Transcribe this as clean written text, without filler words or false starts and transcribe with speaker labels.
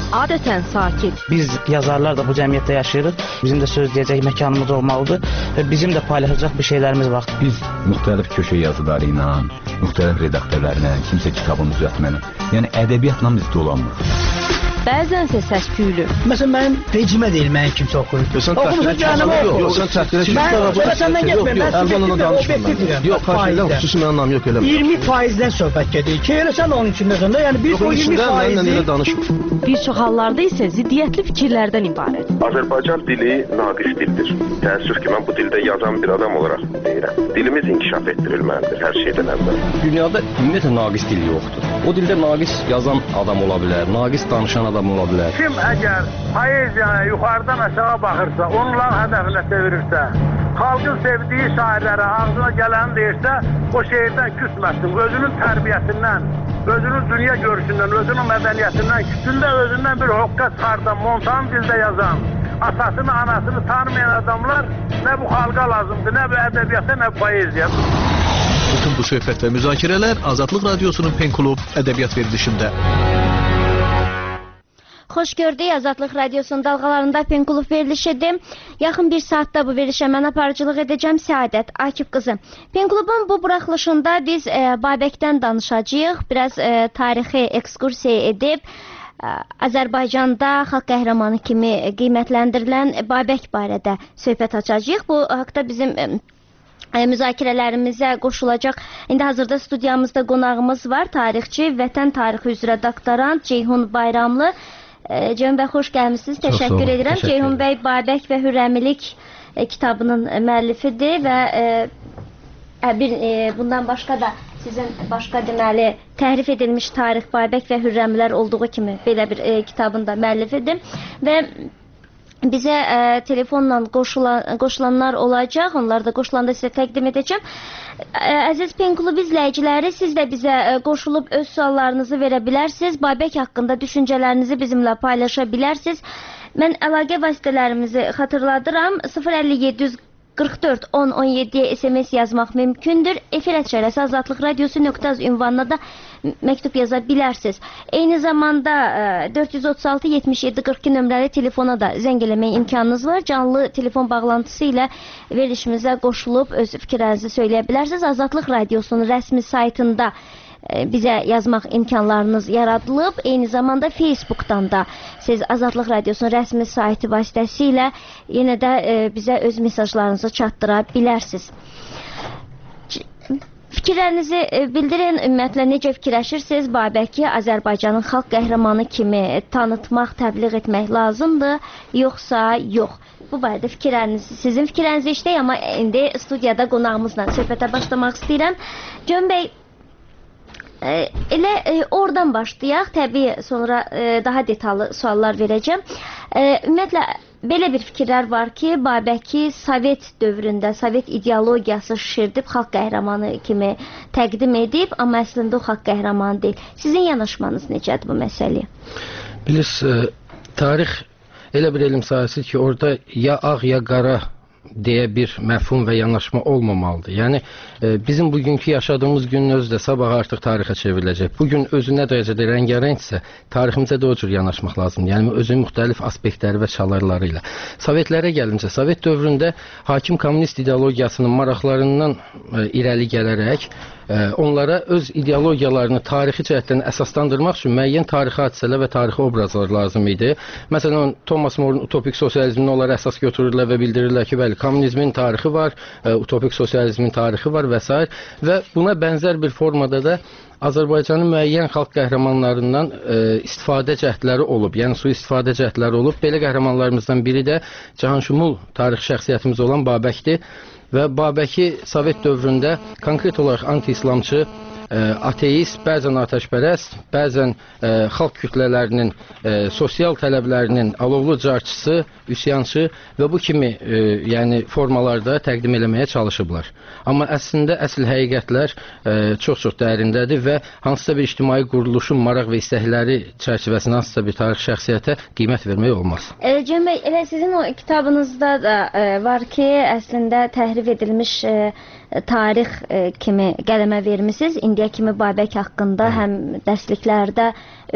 Speaker 1: adətən sakit.
Speaker 2: Biz yazarlar da bu cəmiyyətdə yaşayırıq. Bizim də söz deyəcək məkanımız olmalıdır və bizim də paylaşacaq bir şeylərimiz var.
Speaker 3: Biz müxtəlif köşə yazıları ilə, müxtəlif redaktörlərlə, kimsə kitabını düzəltməklə, yəni ədəbiyyatla biz dolanmırıq.
Speaker 1: Bəzənsə səs-küylü.
Speaker 4: Məsələn, mənim vecimə deyil, mənim kimsə oxuyur. Oxumusun canım oxu.
Speaker 5: Yox, sən təxdirə
Speaker 4: mən səndən getməyəm, mən
Speaker 5: sizə danışmıram. Yox, xahiş xüsusi mənim anlam yox elə.
Speaker 4: 20%-dən söhbət gedir. Ki, elə sən onun içindəsən də, yəni biz o 20%-i...
Speaker 1: Bir çox hallarda isə ziddiyyətli fikirlərdən ibarət.
Speaker 6: Azərbaycan dili naqis dildir. Təəssüf ki, mən bu dildə yazan bir adam olaraq deyirəm. Dilimiz inkişaf etdirilməlidir hər şeydən əvvəl.
Speaker 7: Dünyada ümumiyyətlə naqis dil yoxdur. O dildə naqis yazan adam ola bilər, naqis danışan adam ola bilər.
Speaker 8: Kim əgər poeziyaya yuxarıdan aşağı baxırsa, onlar hədəfinə çevirirsə, xalqın sevdiyi şairlərə ağzına gələni deyirsə, o şeirdən küsməsin, özünün tərbiyəsindən, özünün dünya görüşündən, özünün mədəniyyətindən, küçündə özündən bir hoqqa çıxardan, montan dildə yazan, atasını, anasını tanımayan adamlar nə bu xalqa lazımdır, nə bu ədəbiyyata, nə bu poeziya.
Speaker 5: Bütün bu söhbət və müzakirələr Azadlıq Radiosunun Pen Klub ədəbiyyat verilişində.
Speaker 9: Xoş gördük, Azadlıq Radiosunun dalğalarında Pen Klub verilişidir. Yaxın bir saatda bu verilişə mən aparıcılıq edəcəm, Səadət Akif qızı. Pen Klubun bu buraxılışında biz Babəkdən danışacağıq, biraz tarixi ekskursiya edib, Azərbaycanda xalq qəhrəmanı kimi qiymətləndirilən Babək barədə söhbət açacağıq. Bu haqda bizim müzakirələrimizə qoşulacaq. İndi hazırda studiyamızda qonağımız var, tarixçi, vətən tarixi üzrə doktorant Ceyhun Bayramlı. Ceyhun bəy, xoş gəlmişsiniz, təşəkkür edirəm. Ceyhun bəy Babək və Hürrəmilik kitabının müəllifidir və bundan başqa da sizin başqa deməli təhrif edilmiş tarix Babək və Hürrəmilər olduğu kimi belə bir kitabın da müəllifidir və bizə telefonla qoşulanlar olacaq, onlar da qoşulanda sizə təqdim edəcəm. Əziz Pen Klub izləyiciləri, siz də bizə qoşulub öz suallarınızı verə bilərsiniz, Babək haqqında düşüncələrinizi bizimlə paylaşa bilərsiniz. Mən əlaqə vasitələrimizi xatırladıram, 050-744-10-17-yə SMS yazmaq mümkündür. Efir @azadlıqradiosu.az ünvanına da məktub yaza bilərsiniz. Eyni zamanda 436-77-42 nömrəli telefona da zəng eləmək imkanınız var. Canlı telefon bağlantısı ilə verilişimizə qoşulub öz fikirlərinizi söyləyə bilərsiniz. Azadlıq Radiosunun rəsmi saytında bizə yazmaq imkanlarınız yaradılıb. Eyni zamanda Facebook'dan da siz Azadlıq Radiosunun rəsmi sayti vasitəsilə yenə də bizə öz mesajlarınızı çatdıra bilərsiniz. Fikirlərinizi bildirin, ümumiyyətlə necə fikirləşirsiniz? Babəki Azərbaycanın xalq qəhrəmanı kimi tanıtmaq, təbliğ etmək lazımdır, yoxsa yox? Bu barədə sizin fikirlərinizi işləyək, amma indi studiyada qonağımızla söhbətə başlamaq istəyirəm. Ceyhun bəy, elə oradan başlayaq, təbii sonra daha detallı suallar verəcəm. Ümumiyyətlə, belə bir fikirlər var ki, Babəki Sovet dövründə, Sovet ideologiyası şişirdib, xalq qəhrəmanı kimi təqdim edib, amma əslində o xalq qəhrəmanı deyil. Sizin yanaşmanız necədir bu məsələyə?
Speaker 7: Bilirsiniz, tarix elə bir elm sahəsidir ki, orada ya ağ ya qara deyə bir məfhum və yanaşma olmamalıdır. Yəni, bizim bugünkü yaşadığımız günün özü də sabah artıq tarixə çevriləcək. Bugün özü nə dərəcədə rəngarəngsə, tariximizə də o cür yanaşmaq lazımdır. Yəni, özünün müxtəlif aspektləri və çalarları ilə. Sovetlərə gəlincə, Sovet dövründə hakim kommunist ideologiyasının maraqlarından irəli gələrək, onlara öz ideologiyalarını tarixi cəhətdən əsaslandırmaq üçün müəyyən tarixi hadisələr və tarixi obrazlar lazım idi. Məsələn, Thomas More'un utopik sosializmini onlara əsas götürürlər və bildirirlər ki, bəli, kommunizmin tarixi var, utopik sosializmin tarixi var və s. Və buna bənzər bir formada da Azərbaycanın müəyyən xalq qəhrəmanlarından istifadə cəhdləri olub, yəni sui-istifadə cəhdləri olub. Belə qəhrəmanlarımızdan biri də cahanşumul tarix şəxsiyyətimiz olan Babəkdir. Və Babəki Sovet dövründə konkret olaraq anti-İslamçı, ateist, bəzən atəşpərəst, bəzən xalq kütlələrinin sosial tələblərinin alovlu carçısı, üsyançı və bu kimi yəni formalarda təqdim eləməyə çalışıblar. Amma əslində əsl həqiqətlər çox-çox dərindədir və hansısa bir ictimai quruluşun maraq və istəkləri çərçivəsində hansısa bir tarix şəxsiyyətə qiymət vermək olmaz.
Speaker 9: Ceyhun bəy, elə sizin o kitabınızda da var ki, əslində təhrif edilmiş tarix kimi qələmə vermisiniz. İndiyə kimi Babək haqqında həm dərsliklərdə